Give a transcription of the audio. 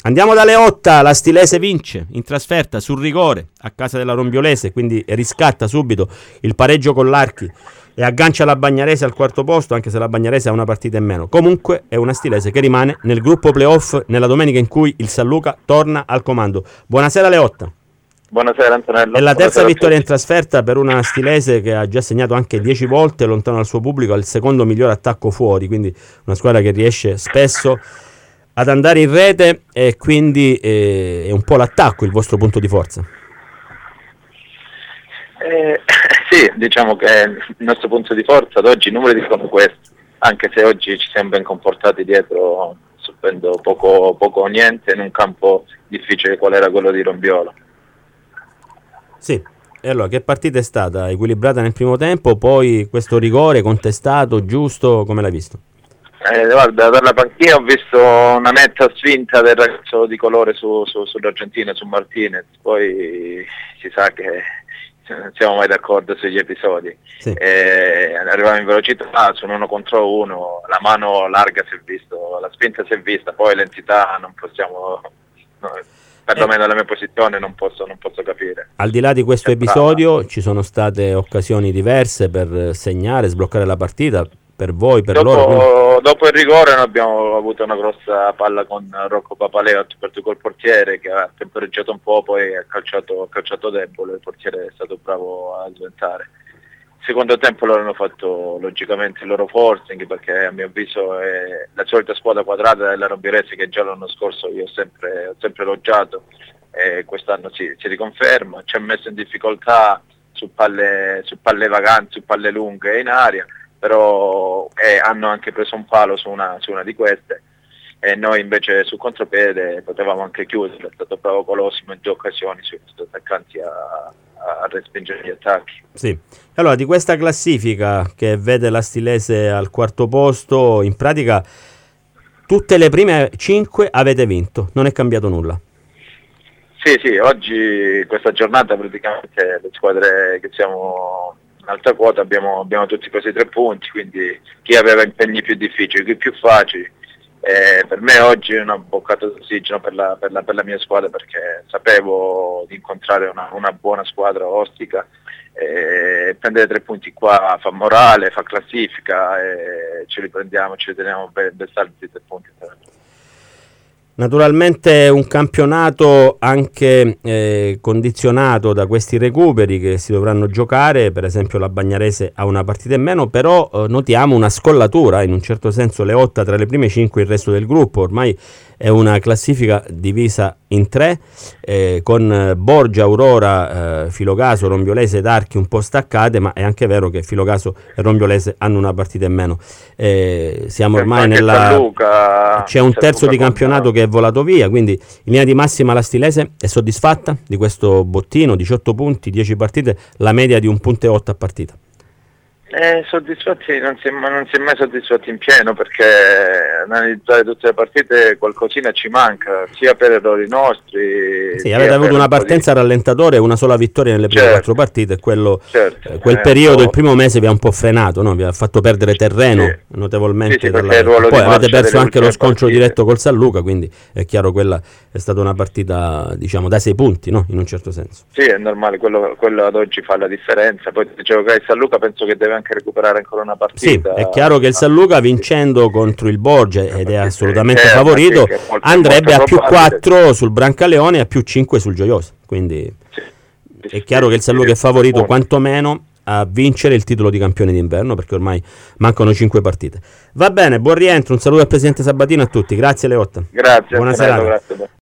Andiamo da Leotta, la Stilese vince in trasferta sul rigore a casa della Rombiolese, quindi riscatta subito il pareggio con l'Archi e aggancia la Bagnarese al quarto posto, anche se la Bagnarese ha una partita in meno. Comunque è una Stilese che rimane nel gruppo playoff nella domenica in cui il San Luca torna al comando. Buonasera Leotta. Buonasera Antonello. È la terza vittoria in trasferta per una Stilese che ha già segnato anche 10 volte lontano dal suo pubblico, al secondo miglior attacco fuori, quindi una squadra che riesce spesso ad andare in rete, e quindi è un po' l'attacco il vostro punto di forza. Sì, diciamo che il nostro punto di forza ad oggi i numeri dicono questo, anche se oggi ci siamo ben comportati dietro, subendo poco o niente in un campo difficile qual era quello di Rombiolo. Sì, e allora che partita è stata? Equilibrata nel primo tempo, poi questo rigore contestato, giusto, come l'hai visto? Guarda, dalla panchina ho visto una netta spinta del ragazzo di colore sull'Argentina, su Martinez, poi si sa che non siamo mai d'accordo sugli episodi. Sì. Arrivavamo in velocità su un 1 contro 1, la mano larga si è visto, la spinta si è vista, poi l'entità non possiamo, perlomeno dalla mia posizione non posso capire. Al di là di questo episodio ci sono state occasioni diverse per segnare, sbloccare la partita, per voi, per loro? Dopo il rigore noi abbiamo avuto una grossa palla con Rocco Papaleo col portiere che ha temporeggiato un po', poi ha calciato debole, il portiere è stato bravo a sventare. Secondo tempo loro hanno fatto logicamente il loro forcing, perché a mio avviso è la solita squadra quadrata della Rombiolese che già l'anno scorso io ho sempre elogiato, e quest'anno si riconferma. Ci ha messo in difficoltà su palle vaganti, su palle lunghe in aria, però hanno anche preso un palo su una di queste, e noi invece sul contropiede potevamo anche chiudere. È stato bravo Colosimo in 2 occasioni sui nostri attaccanti a respingere gli attacchi. Sì, allora di questa classifica che vede la Stilese al quarto posto, in pratica tutte le prime 5 avete vinto, non è cambiato nulla. Sì, oggi questa giornata praticamente le squadre che siamo in alta quota abbiamo tutti questi 3 punti, quindi chi aveva impegni più difficili, chi più facili. Per me oggi è una boccata d'ossigeno per la mia squadra, perché sapevo di incontrare una buona squadra ostica, e prendere 3 punti qua fa morale, fa classifica, e ce li prendiamo, ce li teniamo ben saldi 3 punti. Naturalmente un campionato anche condizionato da questi recuperi che si dovranno giocare, per esempio la Bagnarese ha una partita in meno, però notiamo una scollatura, in un certo senso Leotta tra le prime 5 il resto del gruppo, ormai è una classifica divisa in 3, con Borgia, Aurora, Filocaso, Rombiolese ed Archi un po' staccate, ma è anche vero che Filocaso e Rombiolese hanno una partita in meno. Siamo ormai c'è un terzo di campionato che è volato via, quindi in linea di massima la Stilese è soddisfatta di questo bottino, 18 punti, 10 partite, la media di 1,8 punti a partita. Soddisfatti non si è mai soddisfatti in pieno, perché analizzare tutte le partite qualcosina ci manca, sia per errori nostri. Sì, avete avuto una partenza a rallentatore e una sola vittoria nelle prime 4 partite, quel periodo, il primo mese vi ha un po' frenato, no? Vi ha fatto perdere terreno notevolmente. Poi avete perso anche lo scontro diretto col San Luca, quindi è chiaro quella è stata una partita, diciamo, da 6 punti, no? In un certo senso. Sì, è normale, quello ad oggi fa la differenza. Poi dicevo che il San Luca penso che deve anche recuperare ancora una partita. Sì, è chiaro che il San Luca, vincendo contro il Borgia ed è assolutamente favorito, andrebbe a più 4 sul Brancaleone e a più 5 sul Gioiosa, quindi è chiaro che il San Luca è favorito quantomeno a vincere il titolo di campione d'inverno, perché ormai mancano 5 partite. Va bene, buon rientro, un saluto al presidente Sabatino e a tutti, grazie Leotta. Grazie. Buona serata. Grazie.